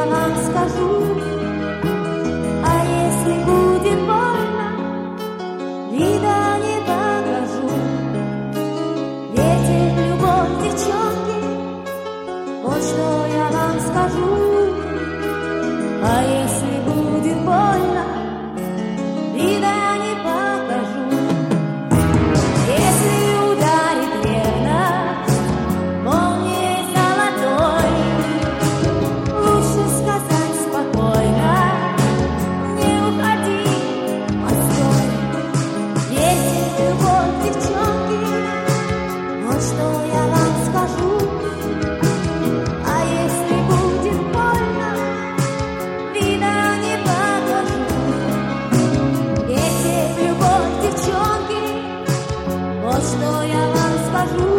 я вам скажу? А если будет больно, вида не покажу. Ведь любовь, девчонки, вот что я вам скажу. А если будет больно, вида не покажу. Если ударит ревность молнией золотой, лучше сказать спокойно: не уходи, постой. Ведь любовь, девчонки, вот что я вам скажу. А если будет больно, вида не покажу. Ведь любовь, девчонки, вот что я вам скажу.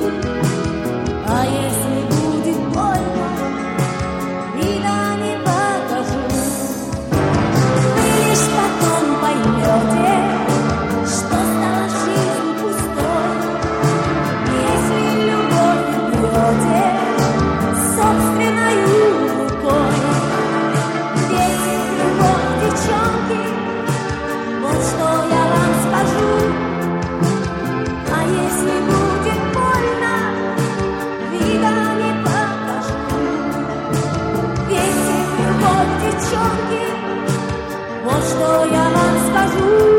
А если будет больно, вида не покажу. Вы лишь потом поймете, что стала жизнь пустой, если любовь убьете собственною рукой. Ведь любовь, девчонки, вот что я вам скажу. А если будет больно, вида не покажу. Ведь любовь, девчонки, вот что я вам скажу.